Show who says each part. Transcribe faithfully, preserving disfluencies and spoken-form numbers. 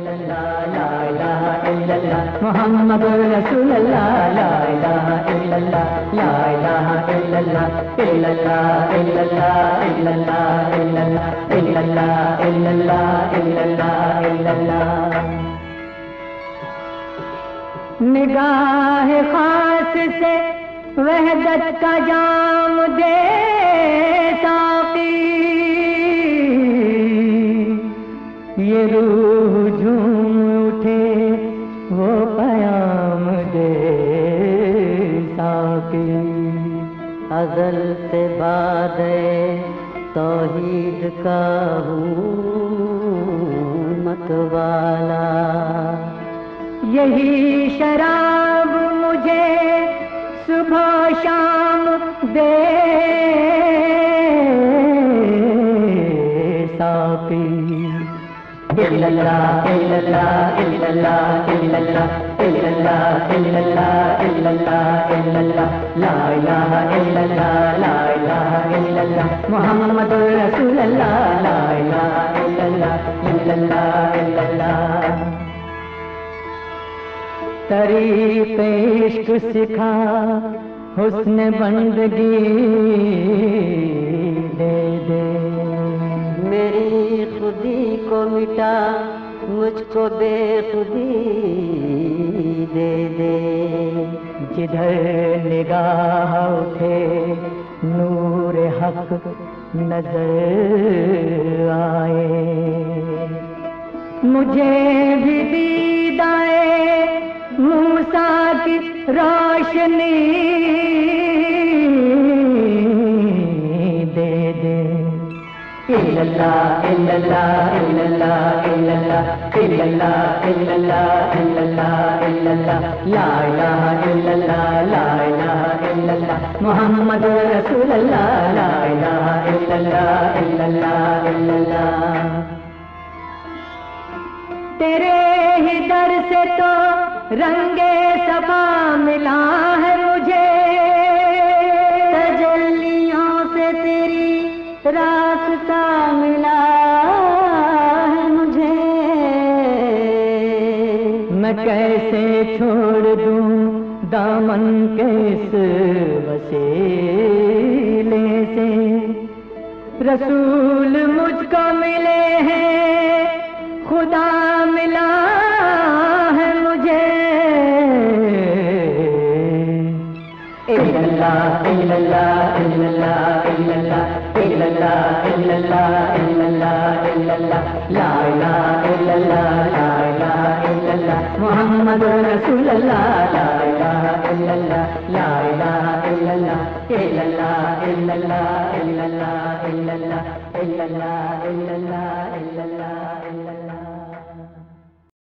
Speaker 1: اللہ لا الہ الا اللہ محمد رسول اللہ لا الہ الا اللہ لا الہ الا اللہ الا اللہ الا اللہ الا اللہ الا اللہ الا اللہ الا اللہ الا اللہ الا اللہ نگاہ خاص سے وحدت کا جام دے ساقی یہ روح جھوم اٹھے وہ پیام دے ساقی ازل سے باد توحید کا ہوں متوالا یہی شراب مجھے صبح شام دے ساقی الا اللہ الا اللہ الا اللہ الا اللہ الا اللہ الا اللہ الا اللہ الا اللہ لا الہ الا اللہ لا الہ الا اللہ محمد رسول اللہ لا الہ الا اللہ الا اللہ الا اللہ طریق عشق سکھا حسن بندگی دے دے میری خودی کو مٹا مجھ کو بے خودی دے دے جدھر نگاہ اٹھے نور حق نظر آئے مجھے بھی دید آئے موسیٰ کی روشنی دے دے الا اللہ الا اللہ الا اللہ الا اللہ الا اللہ الا اللہ الا اللہ الا اللہ لا الہ الا اللہ لا الہ الا اللہ محمد رسول اللہ لا الہ الا اللہ الا اللہ الا اللہ تیرے ہی در سے تو رنگ صفا ملا ہے مجھے تجلیوں سے تیری راستہ ملا ہے مجھے میں کیسے چھوڑ دوں دامن کے اس وسیلے سے رسول مجھ کو ملے ہیں خدا ملا ہے مجھے الا اللہ الا اللہ الا اللہ الا اللہ الا اللہ الا اللہ الا اللہ الا اللہ لا الہ الا اللہ لا الہ الا اللہ محمد رسول اللہ لا الہ الا اللہ لا الہ الا اللہ الا اللہ الا اللہ الا اللہ الا اللہ الا اللہ الا اللہ الا اللہ الا اللہ